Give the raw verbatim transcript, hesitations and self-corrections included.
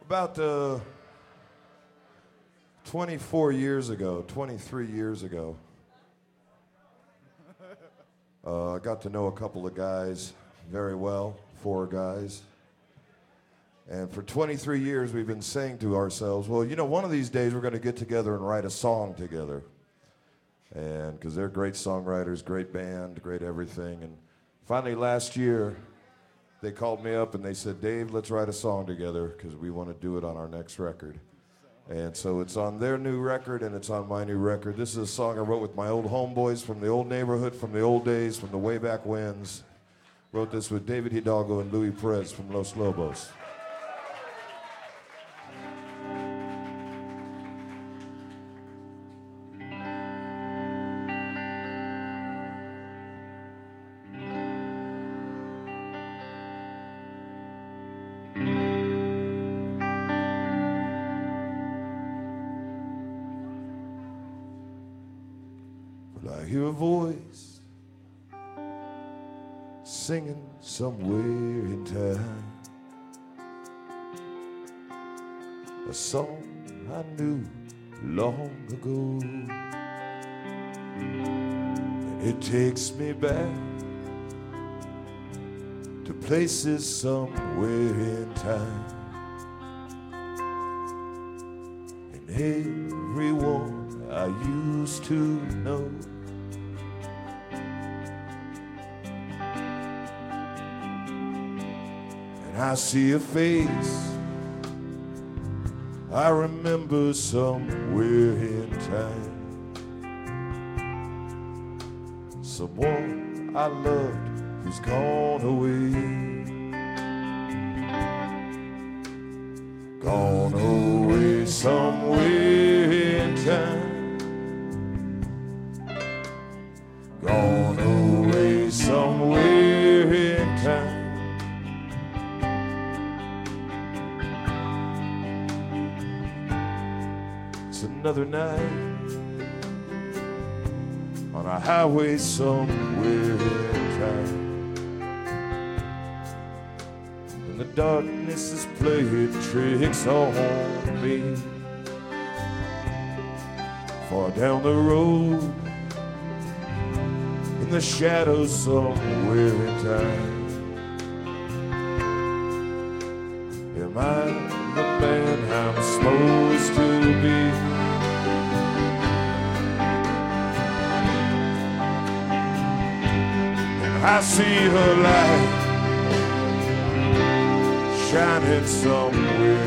About uh, twenty-four years ago, twenty-three years ago, uh, I got to know a couple of guys very well, four guys. And for twenty-three years, we've been saying to ourselves, well, you know, one of these days we're going to get together and write a song together. And because they're great songwriters, great band, great everything. And finally last year, they called me up and they said, Dave, let's write a song together because we want to do it on our next record. And so it's on their new record and it's on my new record. This is a song I wrote with my old homeboys from the old neighborhood, from the old days, from the way back whens. Wrote this with David Hidalgo and Louis Perez from Los Lobos. I hear a voice singing somewhere in time, a song I knew long ago, and it takes me back to places somewhere in time, and everyone I used to know. I see a face I remember somewhere in time, someone I loved who's gone away, gone away somewhere in time, gone away somewhere in time. It's another night on a highway somewhere in time, and the darkness is playing tricks on me. Far down the road, in the shadows somewhere in time, am I the man I'm supposed to be? I see her light shining somewhere